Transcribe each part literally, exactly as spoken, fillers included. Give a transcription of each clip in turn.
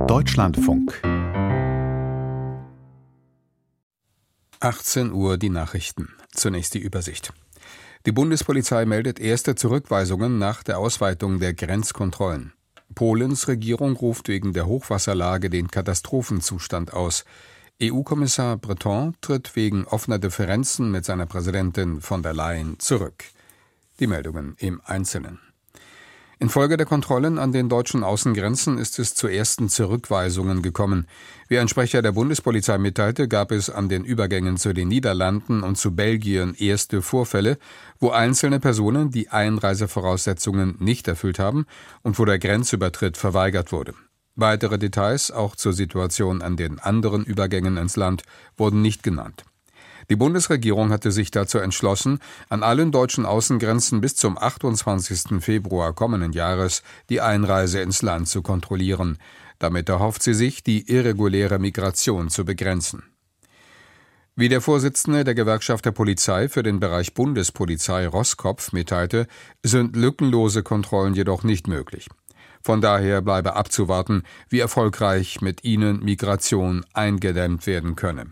Deutschlandfunk. achtzehn Uhr die Nachrichten. Zunächst die Übersicht. Die Bundespolizei meldet erste Zurückweisungen nach der Ausweitung der Grenzkontrollen. Polens Regierung ruft wegen der Hochwasserlage den Katastrophenzustand aus. E U-Kommissar Breton tritt wegen offener Differenzen mit seiner Präsidentin von der Leyen zurück. Die Meldungen im Einzelnen. Infolge der Kontrollen an den deutschen Außengrenzen ist es zu ersten Zurückweisungen gekommen. Wie ein Sprecher der Bundespolizei mitteilte, gab es an den Übergängen zu den Niederlanden und zu Belgien erste Vorfälle, wo einzelne Personen die Einreisevoraussetzungen nicht erfüllt haben und wo der Grenzübertritt verweigert wurde. Weitere Details, auch zur Situation an den anderen Übergängen ins Land, wurden nicht genannt. Die Bundesregierung hatte sich dazu entschlossen, an allen deutschen Außengrenzen bis zum achtundzwanzigsten Februar kommenden Jahres die Einreise ins Land zu kontrollieren. Damit erhofft sie sich, die irreguläre Migration zu begrenzen. Wie der Vorsitzende der Gewerkschaft der Polizei für den Bereich Bundespolizei Roßkopf mitteilte, sind lückenlose Kontrollen jedoch nicht möglich. Von daher bleibe abzuwarten, wie erfolgreich mit ihnen Migration eingedämmt werden könne.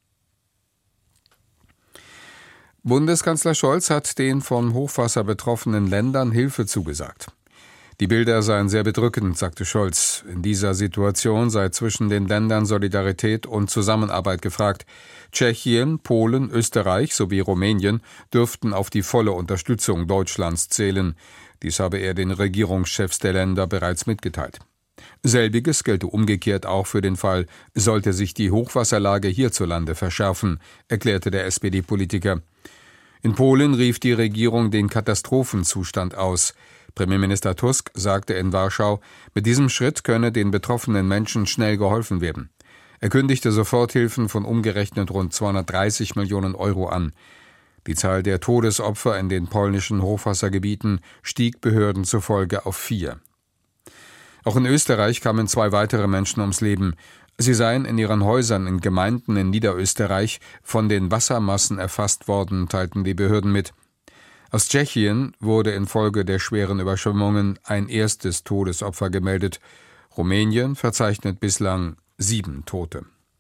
Bundeskanzler Scholz hat den vom Hochwasser betroffenen Ländern Hilfe zugesagt. Die Bilder seien sehr bedrückend, sagte Scholz. In dieser Situation sei zwischen den Ländern Solidarität und Zusammenarbeit gefragt. Tschechien, Polen, Österreich sowie Rumänien dürften auf die volle Unterstützung Deutschlands zählen. Dies habe er den Regierungschefs der Länder bereits mitgeteilt. Selbiges gelte umgekehrt auch für den Fall, sollte sich die Hochwasserlage hierzulande verschärfen, erklärte der S P D-Politiker. In Polen rief die Regierung den Katastrophenzustand aus. Premierminister Tusk sagte in Warschau, mit diesem Schritt könne den betroffenen Menschen schnell geholfen werden. Er kündigte Soforthilfen von umgerechnet rund zweihundertdreißig Millionen Euro an. Die Zahl der Todesopfer in den polnischen Hochwassergebieten stieg Behörden zufolge auf vier. Auch in Österreich kamen zwei weitere Menschen ums Leben. Sie seien in ihren Häusern in Gemeinden in Niederösterreich von den Wassermassen erfasst worden, teilten die Behörden mit. Aus Tschechien wurde infolge der schweren Überschwemmungen ein erstes Todesopfer gemeldet. Rumänien verzeichnet bislang sieben Tote.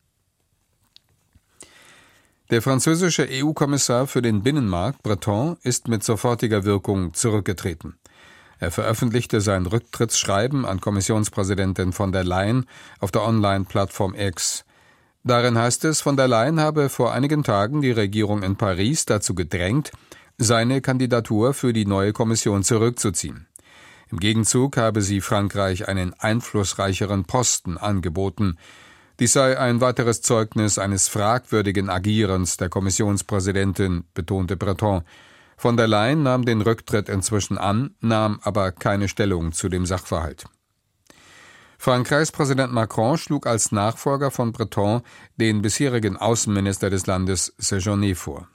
Der französische E U-Kommissar für den Binnenmarkt, Breton, ist mit sofortiger Wirkung zurückgetreten. Er veröffentlichte sein Rücktrittsschreiben an Kommissionspräsidentin von der Leyen auf der Online-Plattform X. Darin heißt es, von der Leyen habe vor einigen Tagen die Regierung in Paris dazu gedrängt, seine Kandidatur für die neue Kommission zurückzuziehen. Im Gegenzug habe sie Frankreich einen einflussreicheren Posten angeboten. Dies sei ein weiteres Zeugnis eines fragwürdigen Agierens der Kommissionspräsidentin, betonte Breton. Von der Leyen nahm den Rücktritt inzwischen an, nahm aber keine Stellung zu dem Sachverhalt. Frankreichs Präsident Macron schlug als Nachfolger von Breton den bisherigen Außenminister des Landes Séjourné vor.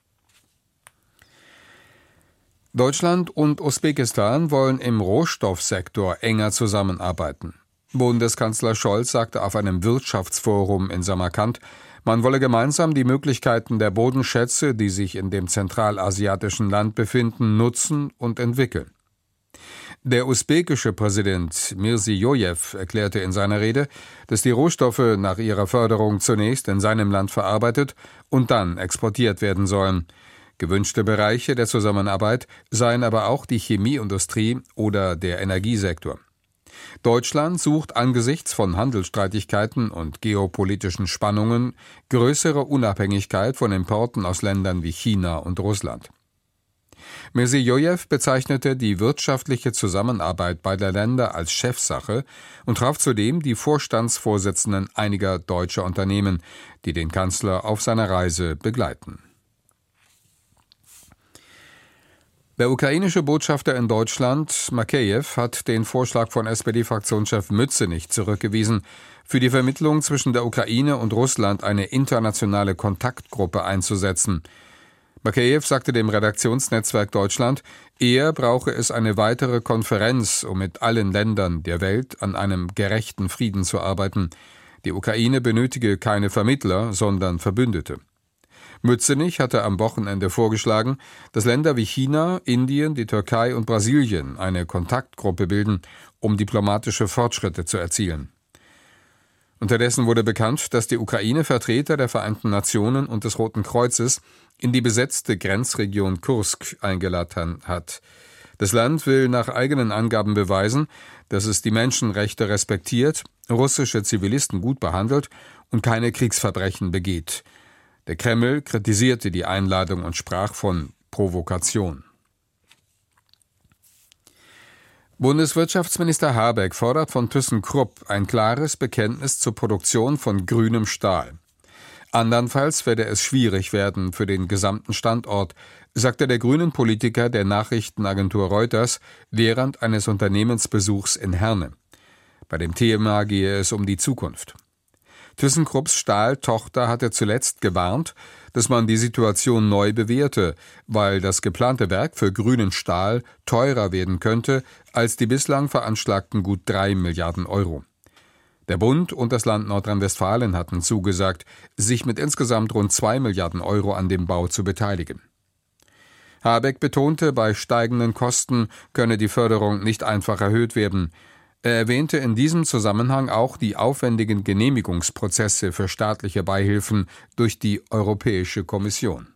Deutschland und Usbekistan wollen im Rohstoffsektor enger zusammenarbeiten. Bundeskanzler Scholz sagte auf einem Wirtschaftsforum in Samarkand, man wolle gemeinsam die Möglichkeiten der Bodenschätze, die sich in dem zentralasiatischen Land befinden, nutzen und entwickeln. Der usbekische Präsident Mirziyoyev erklärte in seiner Rede, dass die Rohstoffe nach ihrer Förderung zunächst in seinem Land verarbeitet und dann exportiert werden sollen. Gewünschte Bereiche der Zusammenarbeit seien aber auch die Chemieindustrie oder der Energiesektor. Deutschland sucht angesichts von Handelsstreitigkeiten und geopolitischen Spannungen größere Unabhängigkeit von Importen aus Ländern wie China und Russland. Mirziyoyev bezeichnete die wirtschaftliche Zusammenarbeit beider Länder als Chefsache und traf zudem die Vorstandsvorsitzenden einiger deutscher Unternehmen, die den Kanzler auf seiner Reise begleiten. Der ukrainische Botschafter in Deutschland, Makeyev, hat den Vorschlag von S P D-Fraktionschef Mützenich zurückgewiesen, für die Vermittlung zwischen der Ukraine und Russland eine internationale Kontaktgruppe einzusetzen. Makeyev sagte dem Redaktionsnetzwerk Deutschland, eher brauche es eine weitere Konferenz, um mit allen Ländern der Welt an einem gerechten Frieden zu arbeiten. Die Ukraine benötige keine Vermittler, sondern Verbündete. Mützenich hatte am Wochenende vorgeschlagen, dass Länder wie China, Indien, die Türkei und Brasilien eine Kontaktgruppe bilden, um diplomatische Fortschritte zu erzielen. Unterdessen wurde bekannt, dass die Ukraine Vertreter der Vereinten Nationen und des Roten Kreuzes in die besetzte Grenzregion Kursk eingeladen hat. Das Land will nach eigenen Angaben beweisen, dass es die Menschenrechte respektiert, russische Zivilisten gut behandelt und keine Kriegsverbrechen begeht. Der Kreml kritisierte die Einladung und sprach von Provokation. Bundeswirtschaftsminister Habeck fordert von ThyssenKrupp ein klares Bekenntnis zur Produktion von grünem Stahl. Andernfalls werde es schwierig werden für den gesamten Standort, sagte der grünen Politiker der Nachrichtenagentur Reuters während eines Unternehmensbesuchs in Herne. Bei dem Thema gehe es um die Zukunft. ThyssenKrupps Stahltochter hatte zuletzt gewarnt, dass man die Situation neu bewerte, weil das geplante Werk für grünen Stahl teurer werden könnte als die bislang veranschlagten gut drei Milliarden Euro. Der Bund und das Land Nordrhein-Westfalen hatten zugesagt, sich mit insgesamt rund zwei Milliarden Euro an dem Bau zu beteiligen. Habeck betonte, bei steigenden Kosten könne die Förderung nicht einfach erhöht werden. Er erwähnte in diesem Zusammenhang auch die aufwendigen Genehmigungsprozesse für staatliche Beihilfen durch die Europäische Kommission.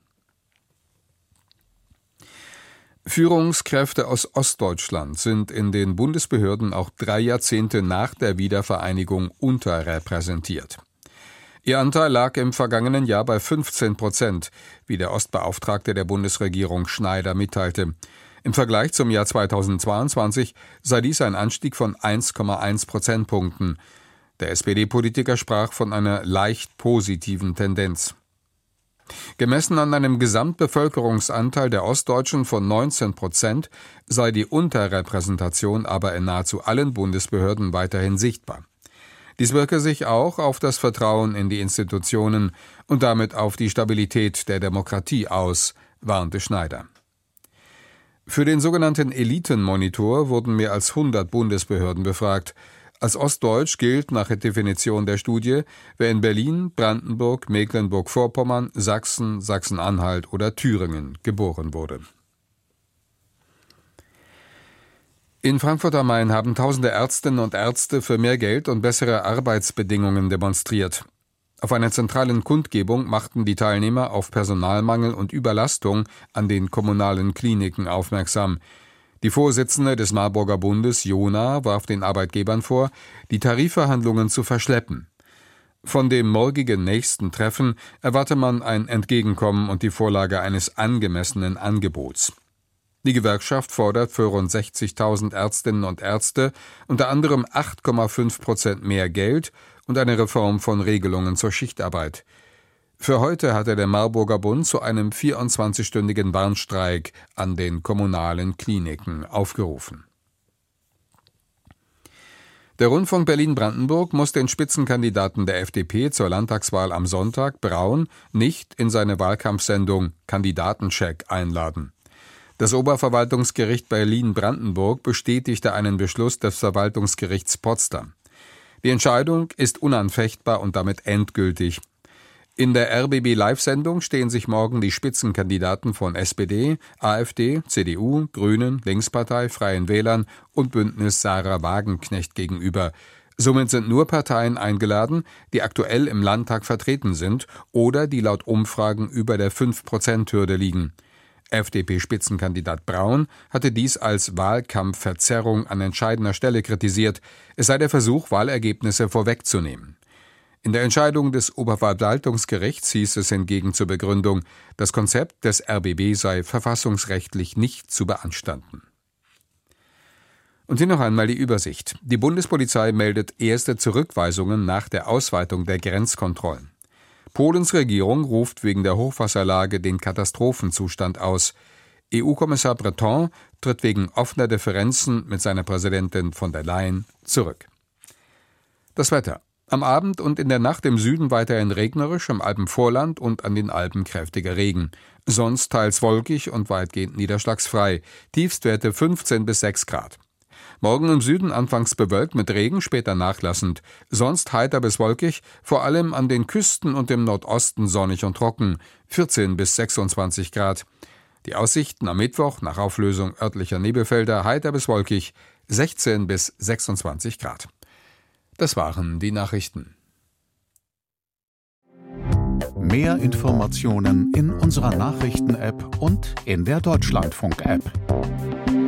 Führungskräfte aus Ostdeutschland sind in den Bundesbehörden auch drei Jahrzehnte nach der Wiedervereinigung unterrepräsentiert. Ihr Anteil lag im vergangenen Jahr bei fünfzehn Prozent, wie der Ostbeauftragte der Bundesregierung Schneider mitteilte. Im Vergleich zum Jahr zweitausendzweiundzwanzig sei dies ein Anstieg von eins Komma eins Prozentpunkten. Der S P D-Politiker sprach von einer leicht positiven Tendenz. Gemessen an einem Gesamtbevölkerungsanteil der Ostdeutschen von neunzehn Prozent sei die Unterrepräsentation aber in nahezu allen Bundesbehörden weiterhin sichtbar. Dies wirke sich auch auf das Vertrauen in die Institutionen und damit auf die Stabilität der Demokratie aus, warnte Schneider. Für den sogenannten Elitenmonitor wurden mehr als hundert Bundesbehörden befragt. Als Ostdeutsch gilt nach der Definition der Studie, wer in Berlin, Brandenburg, Mecklenburg-Vorpommern, Sachsen, Sachsen-Anhalt oder Thüringen geboren wurde. In Frankfurt am Main haben tausende Ärztinnen und Ärzte für mehr Geld und bessere Arbeitsbedingungen demonstriert. Auf einer zentralen Kundgebung machten die Teilnehmer auf Personalmangel und Überlastung an den kommunalen Kliniken aufmerksam. Die Vorsitzende des Marburger Bundes, Jona, warf den Arbeitgebern vor, die Tarifverhandlungen zu verschleppen. Von dem morgigen nächsten Treffen erwarte man ein Entgegenkommen und die Vorlage eines angemessenen Angebots. Die Gewerkschaft fordert für rund sechzigtausend Ärztinnen und Ärzte unter anderem acht Komma fünf Prozent mehr Geld und eine Reform von Regelungen zur Schichtarbeit. Für heute hatte der Marburger Bund zu einem vierundzwanzigstündigen Warnstreik an den kommunalen Kliniken aufgerufen. Der Rundfunk Berlin-Brandenburg muss den Spitzenkandidaten der F D P zur Landtagswahl am Sonntag, Braun, nicht in seine Wahlkampfsendung Kandidatencheck einladen. Das Oberverwaltungsgericht Berlin-Brandenburg bestätigte einen Beschluss des Verwaltungsgerichts Potsdam. Die Entscheidung ist unanfechtbar und damit endgültig. In der R B B-Live-Sendung stehen sich morgen die Spitzenkandidaten von S P D, AfD, C D U, Grünen, Linkspartei, Freien Wählern und Bündnis Sarah Wagenknecht gegenüber. Somit sind nur Parteien eingeladen, die aktuell im Landtag vertreten sind oder die laut Umfragen über der fünf Prozent Hürde liegen. F D P-Spitzenkandidat Braun hatte dies als Wahlkampfverzerrung an entscheidender Stelle kritisiert. Es sei der Versuch, Wahlergebnisse vorwegzunehmen. In der Entscheidung des Oberverwaltungsgerichts hieß es hingegen zur Begründung, das Konzept des R B B sei verfassungsrechtlich nicht zu beanstanden. Und hier noch einmal die Übersicht. Die Bundespolizei meldet erste Zurückweisungen nach der Ausweitung der Grenzkontrollen. Polens Regierung ruft wegen der Hochwasserlage den Katastrophenzustand aus. E U-Kommissar Breton tritt wegen offener Differenzen mit seiner Präsidentin von der Leyen zurück. Das Wetter. Am Abend und in der Nacht im Süden weiterhin regnerisch, im Alpenvorland und an den Alpen kräftiger Regen. Sonst teils wolkig und weitgehend niederschlagsfrei. Tiefstwerte fünfzehn bis sechs Grad. Morgen im Süden anfangs bewölkt mit Regen, später nachlassend. Sonst heiter bis wolkig, vor allem an den Küsten und im Nordosten sonnig und trocken, vierzehn bis sechsundzwanzig Grad. Die Aussichten am Mittwoch nach Auflösung örtlicher Nebelfelder heiter bis wolkig, sechzehn bis sechsundzwanzig Grad. Das waren die Nachrichten. Mehr Informationen in unserer Nachrichten-App und in der Deutschlandfunk-App.